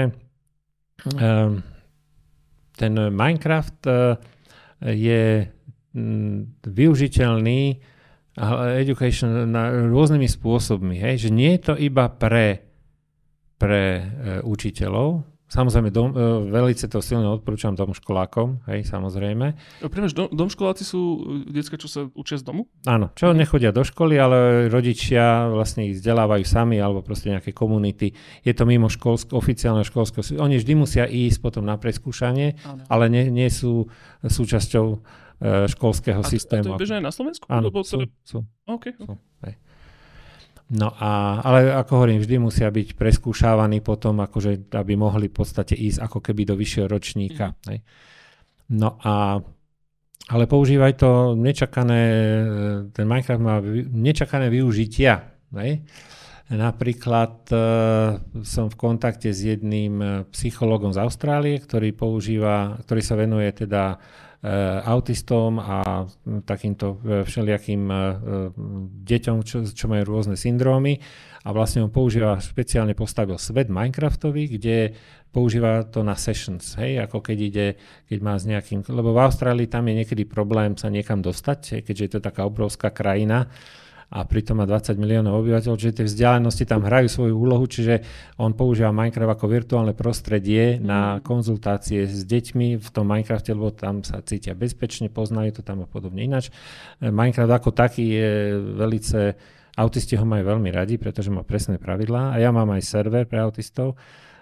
um, ten Minecraft uh, je um, využiteľný education na rôznymi spôsobmi, hej? Že nie je to iba pre, pre uh, učiteľov. Samozrejme, dom, velice to silne odporúčam domškolákom, hej, samozrejme. Prečo, dom, domškoláci sú decká, čo sa učia z domu? Áno, čo nechodia do školy, ale rodičia vlastne ich vzdelávajú sami, alebo proste nejaké komunity. Je to mimo školsko, oficiálne školského. Oni vždy musia ísť potom na preskúšanie, áno. Ale nie, nie sú súčasťou uh, školského a systému. A to je bežné aj na Slovensku? Áno, sú, teda... sú. Okay, sú. Okay. No a, ale ako hovorím, vždy musia byť preskúšavaní potom, akože, aby mohli v podstate ísť ako keby do vyššieho ročníka. Mm. Hej. No a, ale používaj to nečakané, ten Minecraft má nečakané využitia. Hej. Napríklad uh, som v kontakte s jedným psychológom z Austrálie, ktorý používa, ktorý sa venuje teda autistom a takýmto všelijakým deťom, čo, čo majú rôzne syndrómy a vlastne on používa, špeciálne postavil svet Minecraftový, kde používa to na sessions, hej, ako keď ide, keď má s nejakým, lebo v Austrálii tam je niekedy problém sa niekam dostať, keďže je to taká obrovská krajina a pritom má dvadsať miliónov obyvateľov, čiže tie vzdialenosti tam hrajú svoju úlohu, čiže on používa Minecraft ako virtuálne prostredie na konzultácie s deťmi v tom Minecrafte, lebo tam sa cítia bezpečne, poznajú to tam a podobne ináč. Minecraft ako taký je velice, autisti ho majú veľmi radi, pretože má presné pravidlá a ja mám aj server pre autistov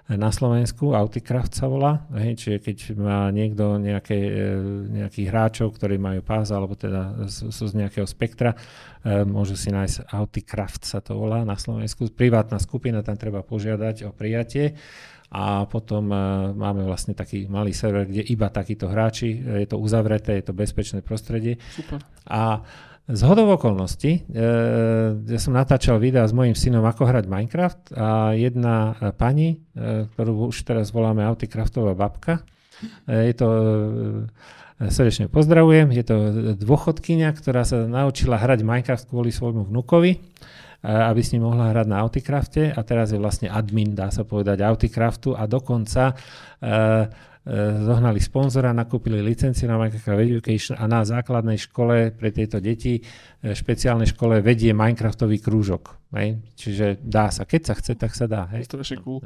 na Slovensku, Auticraft sa volá, hej, čiže keď má niekto nejaké, nejakých hráčov, ktorí majú pás, alebo teda sú z nejakého spektra, môžu si nájsť Auticraft sa to volá na Slovensku, privátna skupina, tam treba požiadať o prijatie a potom máme vlastne taký malý server, kde iba takíto hráči, je to uzavreté, je to bezpečné prostredie. Super. A z hodou okolností, e, ja som natáčal videa s mojím synom, ako hrať Minecraft a jedna pani, e, ktorú už teraz voláme Auticraftová babka, e, je to, e, srdečne pozdravujem, je to dôchodkyňa, ktorá sa naučila hrať Minecraft kvôli svojmu vnukovi, e, aby s ním mohla hrať na Auticrafte a teraz je vlastne admin, dá sa povedať, Auticraftu a dokonca e, zohnali sponzora, nakúpili licenciu na Minecraft Education a na základnej škole pre tieto deti, špeciálnej škole vedie Minecraftový krúžok. Hej? Čiže dá sa, keď sa chce, tak sa dá. Hej? To je cool.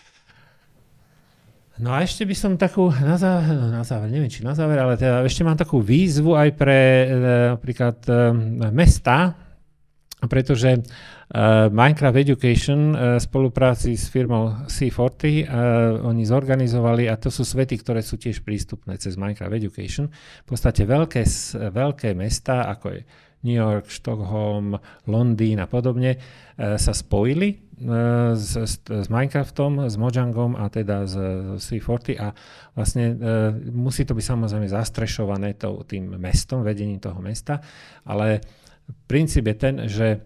No a ešte by som takú, na záver, na záver, neviem či na záver, ale teda ešte mám takú výzvu aj pre napríklad mesta, pretože uh, Minecraft Education uh, v spolupráci s firmou C štyridsať uh, oni zorganizovali, a to sú svety, ktoré sú tiež prístupné cez Minecraft Education, v podstate veľké, veľké mesta, ako je New York, Stockholm, Londýn a podobne, uh, sa spojili uh, s, s, s Minecraftom, s Mojangom a teda s, s C štyridsať a vlastne uh, musí to byť samozrejme zastrešované to, tým mestom, vedením toho mesta, ale princíp je ten, že e,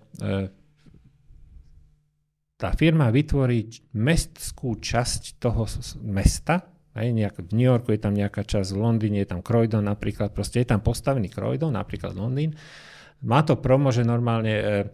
tá firma vytvorí mestskú časť toho mesta, hej, nejak, v New Yorku je tam nejaká časť, v Londýne je tam Croydon napríklad, proste je tam postavený Croydon, napríklad Londýn. Má to promo, že normálne e, e,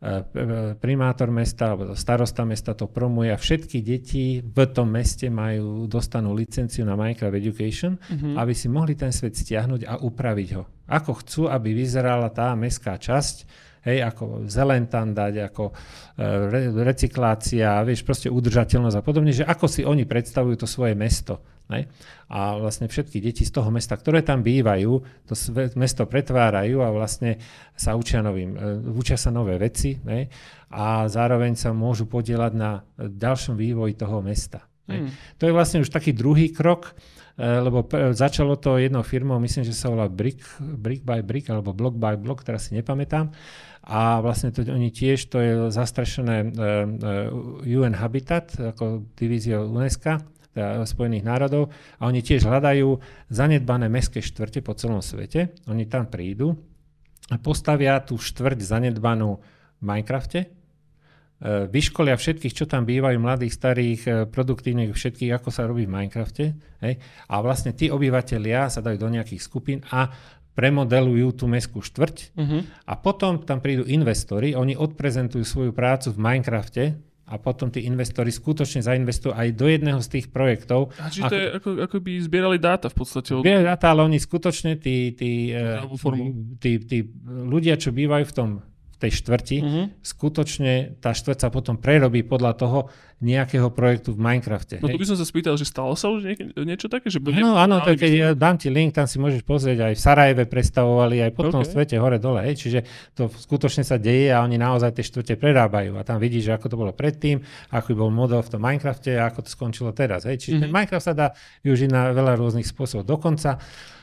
primátor mesta alebo starosta mesta to promuje a všetky deti v tom meste majú, dostanú licenciu na Minecraft Education, mm-hmm. aby si mohli ten svet stiahnuť a upraviť ho. Ako chcú, aby vyzerala tá mestská časť, hej, ako zelen tam dať, ako re, recyklácia, vieš, proste udržateľnosť a podobne, že ako si oni predstavujú to svoje mesto. Hej? A vlastne všetky deti z toho mesta, ktoré tam bývajú, to mesto pretvárajú a vlastne sa učia novým, učia sa nové veci, hej? A zároveň sa môžu podieľať na ďalšom vývoji toho mesta. Hej? Mm. To je vlastne už taký druhý krok, lebo začalo to jednou firmou, myslím, že sa volá Brick, Brick by Brick alebo Block by Block, teraz si nepamätám. A vlastne to, oni tiež, to je zastrešené uh, U N Habitat, ako divízia UNESCO, teda Spojených národov, a oni tiež hľadajú zanedbané mestské štvrte po celom svete. Oni tam prídu a postavia tú štvrť zanedbanú v Minecrafte, vyškolia všetkých, čo tam bývajú, mladých, starých, produktívnych, všetkých, ako sa robí v Minecrafte. Hej? A vlastne tí obyvatelia sa dajú do nejakých skupín a premodelujú tú mestskú štvrť. Uh-huh. A potom tam prídu investori, oni odprezentujú svoju prácu v Minecrafte a potom tí investori skutočne zainvestujú aj do jedného z tých projektov. A čiže to je ako, ako by zbierali dáta v podstate? Zbierali dáta, ale oni skutočne, tí, tí, tí, tí ľudia, čo bývajú v tom tej štvrti, uh-huh. skutočne tá štvrť sa potom prerobí podľa toho nejakého projektu v Minecrafte. No tu by som sa spýtal, že stalo sa už nie, niečo také? Že no áno, to, keď ja dám ti link, tam si môžeš pozrieť, aj v Sarajeve predstavovali, aj po tom okay. svete hore dole, hej, čiže to skutočne sa deje a oni naozaj tie štvrte prerábajú a tam vidíš, že ako to bolo predtým, ako bol model v tom Minecrafte a ako to skončilo teraz. Hej. Čiže uh-huh. ten Minecraft sa dá využiť na veľa rôznych spôsobov. Dokonca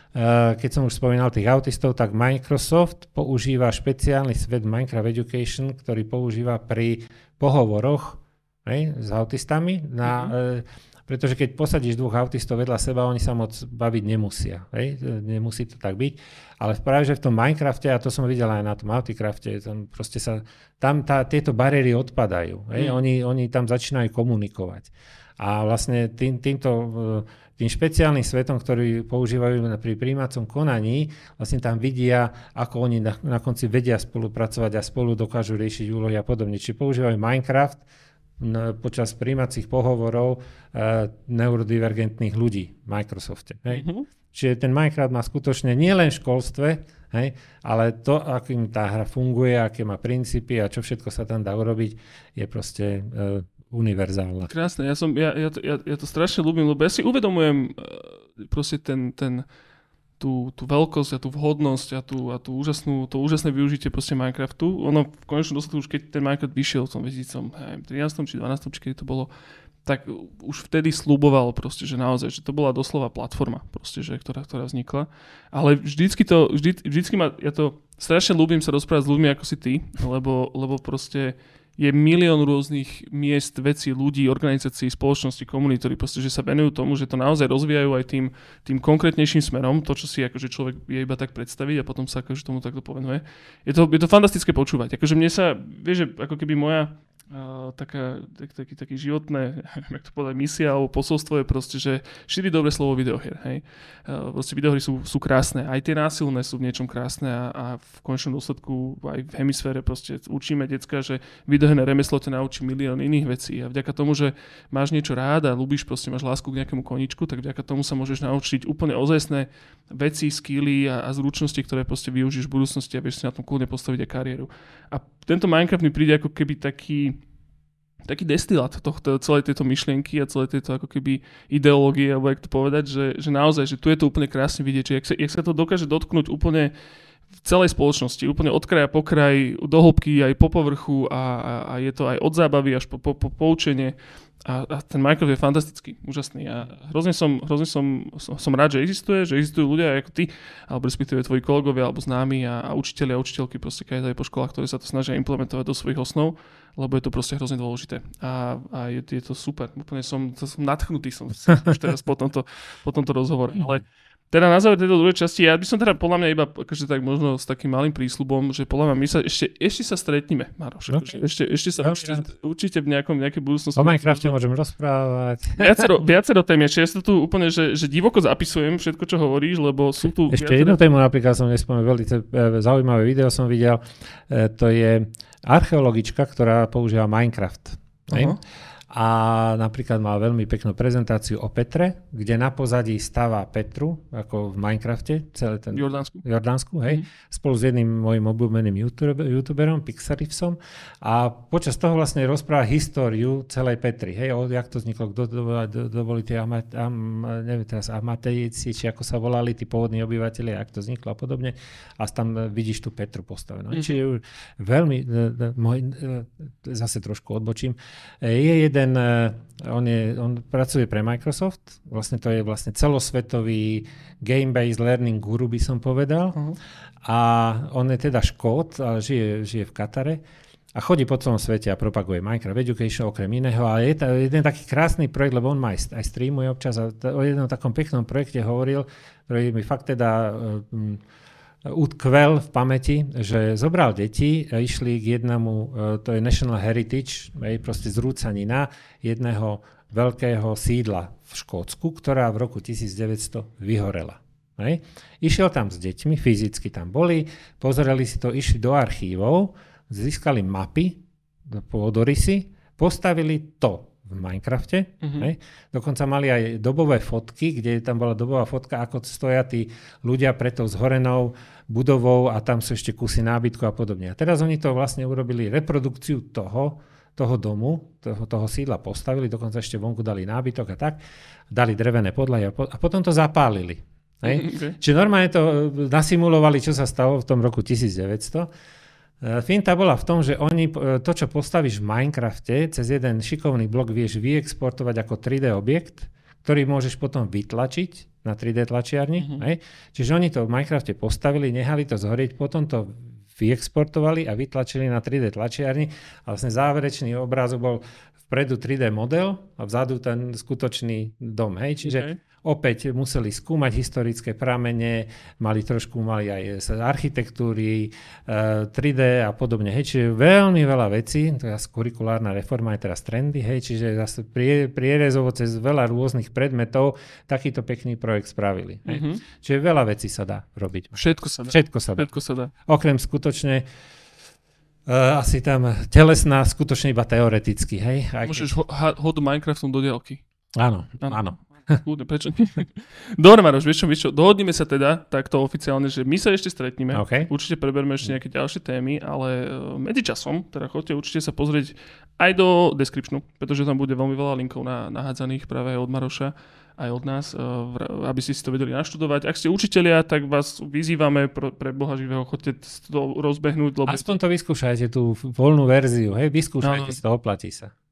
keď som už spomínal tých autistov, tak Microsoft používa špeciálny svet Minecraft Education, ktorý používa pri pohovoroch, hej, s autistami, na, mm-hmm. e, pretože keď posadíš dvoch autistov vedľa seba, oni sa moc baviť nemusia. Hej, nemusí to tak byť. Ale práve, že v tom Minecrafte, a to som videl aj na tom Auticrafte, tam proste sa, tam tá, tieto bariéry odpadajú. Hej, mm. oni, oni tam začínajú komunikovať. A vlastne tým, týmto tým špeciálnym svetom, ktorý používajú pri prijímacom konaní, vlastne tam vidia, ako oni na, na konci vedia spolupracovať a spolu dokážu riešiť úlohy a podobne. Čiže používajú Minecraft na, počas prijímacích pohovorov uh, neurodivergentných ľudí v Microsofte. Hej? Mm-hmm. Čiže ten Minecraft má skutočne nielen v školstve, hej, ale to, akým tá hra funguje, aké má princípy a čo všetko sa tam dá urobiť, je proste uh, univerzálna. Krásne, ja, som, ja, ja, to, ja, ja to strašne ľúbim, lebo ja si uvedomujem uh, proste ten, ten, tú, tú veľkosť a tú vhodnosť a, tú, a tú úžasnú, to úžasné využitie proste Minecraftu. Ono v konečnom dôsledku už keď ten Minecraft vyšiel v tom dvetisíctrinástom či dvanástom či keď to bolo, tak už vtedy sľuboval proste, že naozaj, že to bola doslova platforma proste, že, ktorá, ktorá vznikla. Ale vždycky to, vždy, vždycky ma, ja to strašne ľúbim sa rozprávať s ľuďmi ako si ty, lebo, lebo proste je milión rôznych miest, vecí, ľudí, organizácií, spoločností, komunít, ktorí proste, že sa venujú tomu, že to naozaj rozvíjajú aj tým, tým konkrétnejším smerom, to, čo si akože človek vie iba tak predstaviť a potom sa akože tomu takto povenuje. Je to, je to fantastické počúvať. Akože mne sa, vieš, že ako keby moja Uh, taká, tak, taký, taký životné, jak to povedať, misia alebo posolstvo je proste, že šíri dobre slovo videohier, hej. Uh, proste videohry sú, sú krásne, aj tie násilné sú v niečom krásne a, a v konečnom dôsledku aj v hemisfére proste učíme decka, že videoherné remeslo ťa naučí milión iných vecí a vďaka tomu, že máš niečo rád a ľúbiš, proste máš lásku k nejakému koničku, tak vďaka tomu sa môžeš naučiť úplne ozajstné veci, skilly a, a zručnosti, ktoré proste využiješ v budúcnosti a vieš si na tom kľudne postaviť aj kariéru. A tento Minecraft mi príde ako keby taký taký destilát tohto, celej tejto myšlienky a celej tejto ako keby ideológie, alebo jak to povedať, že, že naozaj, že tu je to úplne krásne vidieť, že jak sa, jak sa to dokáže dotknúť úplne v celej spoločnosti, úplne od kraja po kraj, do hĺbky, aj po povrchu a, a, a je to aj od zábavy až po, po, po poučenie. A, a ten Minecraft je fantastický, úžasný. A hrozne som, hrozne som, som, som rád, že existuje, že existujú ľudia ako ty, alebo respektíve tvoji kolegovia, alebo známi a, a učitelia a učiteľky proste aj po školách, ktorí sa to snažia implementovať do svojich osnov, lebo je to proste hrozne dôležité. A, a je, je to super. Úplne som, som nadchnutý som už teraz po tomto, po tomto rozhovore. Ale teda na záver tejto druhej časti, ja by som teda podľa mňa iba akože tak možno s takým malým prísľubom, že podľa mňa my sa ešte, ešte sa stretneme, Maroš. Okay. Akože ešte, ešte sa určite, určite v nejakom, nejakej budúcnosti. O Minecrafte môžem rozprávať. Viacero, viacero tém, ešte ja sa tu úplne, že, že divoko zapisujem všetko, čo hovoríš, lebo sú tu... Ešte viacero... jednu tému napríklad som nespomenul, veľmi zaujímavé video som videl, to je archeologička, ktorá používa Minecraft. Uh-huh. A napríklad mal veľmi peknú prezentáciu o Petre, kde na pozadí stáva Petru, ako v Minecrafte, celé ten Jordánsku, Jordánsku hej, mm. spolu s jedným mojim obľúbeným YouTube, youtuberom, Pixarifsom. A počas toho vlastne rozpráva históriu celej Petry, hej, o, jak to vzniklo, kto to boli tie amat, am, neviem teraz, amatejci, či ako sa volali, tí pôvodní obyvateľi, jak to vzniklo a podobne. A tam vidíš tú Petru postavenú. Mm. Čiže veľmi, môj, zase trošku odbočím, je jeden On, je, on pracuje pre Microsoft, vlastne to je vlastne celosvetový game-based learning guru, by som povedal. Uh-huh. A on je teda Škót, ale žije, žije v Katare a chodí po celom svete a propaguje Minecraft Education okrem iného. A je to jeden taký krásny projekt, lebo on má aj, aj streamuje občas a o jednom takom peknom projekte hovoril, ktorý mi fakt teda... Um, utkvel v pamäti, že zobral deti a išli k jednému, to je National Heritage, proste zrúcanina jedného veľkého sídla v Škótsku, ktorá v roku tisícdeväťsto vyhorela. Hej. Išiel tam s deťmi, fyzicky tam boli, pozerali si to, išli do archívov, získali mapy, pôdorysy, postavili to v Minecrafte. Mm-hmm. Hej. Dokonca mali aj dobové fotky, kde tam bola dobová fotka, ako stoja tí ľudia pred tou zhorenou budovou a tam sú ešte kusy nábytku a podobne. A teraz oni to vlastne urobili reprodukciu toho, toho domu, toho, toho sídla postavili, dokonca ešte vonku dali nábytok a tak, dali drevené podlahy a, po, a potom to zapálili. Hej. Okay. Čiže normálne to nasimulovali, čo sa stalo v tom roku tisícdeväťsto. Finta bola v tom, že oni to, čo postavíš v Minecrafte, cez jeden šikovný blok vieš vyexportovať ako tri dé objekt, ktorý môžeš potom vytlačiť na tri dé tlačiarni. Mm-hmm. Hej? Čiže oni to v Minecrafte postavili, nehali to zhorieť, potom to vyexportovali a vytlačili na tri dé tlačiarni. A vlastne záverečný obrázok bol vpredu tri dé model a vzadu ten skutočný dom. Hej? Čiže okay. Opäť museli skúmať historické pramene, mali trošku mali aj z architektúry, tri dé a podobne. Hej, čiže veľmi veľa vecí, to je kurikulárna reforma je teraz trendy, hej, čiže zase prie, prierezovo cez veľa rôznych predmetov takýto pekný projekt spravili. Hej. Mm-hmm. Čiže veľa vecí sa dá robiť. Všetko sa dá. Všetko sa dá. Všetko sa dá. Okrem skutočne Uh, asi tam telesná, skutočne iba teoreticky, hej. Aj môžeš ho, hodu Minecraftom do diaľky. Áno, áno. áno. Kúde, prečo nie? Dobre, Maroš, vieš čo, vieš čo, dohodnime sa teda takto oficiálne, že my sa ešte stretneme, okay. Určite preberme ešte nejaké ďalšie témy, ale medzičasom, teda chodte určite sa pozrieť aj do descriptionu, pretože tam bude veľmi veľa linkov na, nahádzaných práve aj od Maroša, aj od nás, aby ste si to vedeli naštudovať. Ak ste učitelia, tak vás vyzývame pre, pre Boha živého, chodte to rozbehnúť. Lebo... Aspoň to vyskúšajte, tú voľnú verziu, hej, vyskúšajte no. si to, oplatí sa.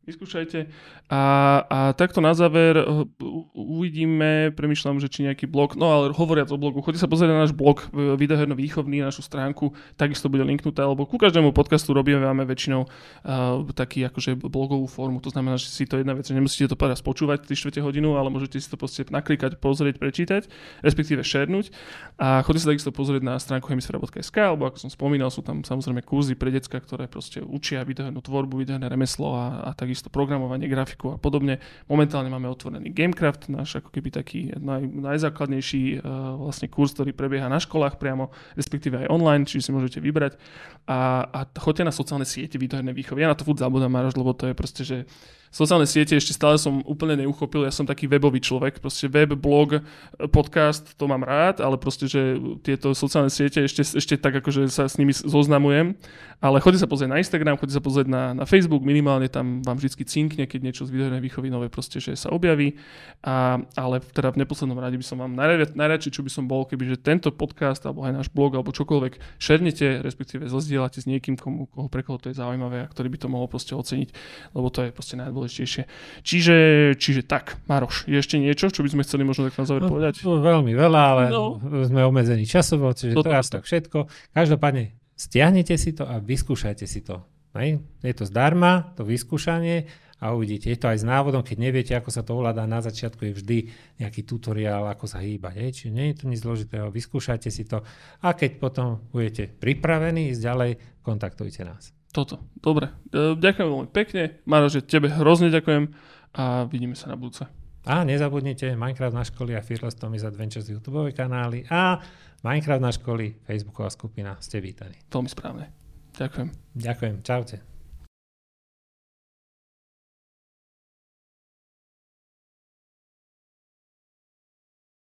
Vyskúšajte. A, a takto na záver uvidíme, premýšľam, že či nejaký blog, no ale hovoriac o blogu, chodite sa pozrieť na náš blog Videoherno výchovný, na našu stránku, takisto bude linknuté, alebo ku každému podcastu robíme máme väčšinou uh, taký akože blogovú formu, to znamená, že si to jedna vec, že nemusíte to teraz počúvať tri štvrte hodinu, ale môžete si to proste naklikať, pozrieť, prečítať, respektíve sharenúť. A chodite sa takisto pozrieť na stránku hemisfera bodka es ká, alebo ako som spomínal, sú tam samozrejme kurzy pre decka, ktoré proste učia videohernú tvorbu, videoherné remeslo a, a takisto programovanie, grafiku a podobne. Momentálne máme otvorený Gamecraft, náš ako keby taký naj, najzákladnejší uh, vlastne kurz, ktorý prebieha na školách priamo, respektíve aj online, čiže si môžete vybrať. A, a choďte na sociálne siete videohernej výchovy. Ja na to furt zabudám, Maroš, lebo to je proste, že sociálne siete ešte stále som úplne neuchopil, ja som taký webový človek, proste web, blog, podcast, to mám rád, ale proste, že tieto sociálne siete ešte, ešte tak akože sa s nimi zoznamujem, ale chodite sa pozrieť na Instagram, chodite sa pozrieť na, na Facebook, minimálne tam vám vždycky cinkne, keď niečo z videohernej výchovy nové proste, že sa objaví, a, ale teda v neposlednom rade by som vám najrad, najradšej, čo by som bol, keby že tento podcast, alebo aj náš blog, alebo čokoľvek šernete, respektíve zazdielate s niekým, komu, koho, pre koho to je zaujímavé a ktorý by to mohol proste oceniť, lebo to je proste najdôležitejšie. Čiže, čiže tak, Maroš, je ešte niečo, čo by sme chceli možno tak na záver povedať? No, veľmi veľa, ale no. sme obmedzení časovo, čiže to teraz tak všetko. Každopádne stiahnete si to a vyskúšajte si to. Hej? Je to zdarma, to vyskúšanie a uvidíte. Je to aj s návodom, keď neviete, ako sa to ovláda, na začiatku je vždy nejaký tutoriál, ako sa hýbať. Hej? Čiže nie je to nič zložitého, vyskúšajte si to a keď potom budete pripravení ísť ďalej, kontaktujte nás. Toto, dobre. E, ďakujem veľmi pekne. Maroš, tebe hrozne ďakujem a vidíme sa na budúce. A nezabudnite Minecraft na školy a Fearless Tommy's Adventures YouTube kanály a Minecraft na školy Facebooková skupina. Ste vítaní. Veľmi správne. Ďakujem. Ďakujem. Čaute.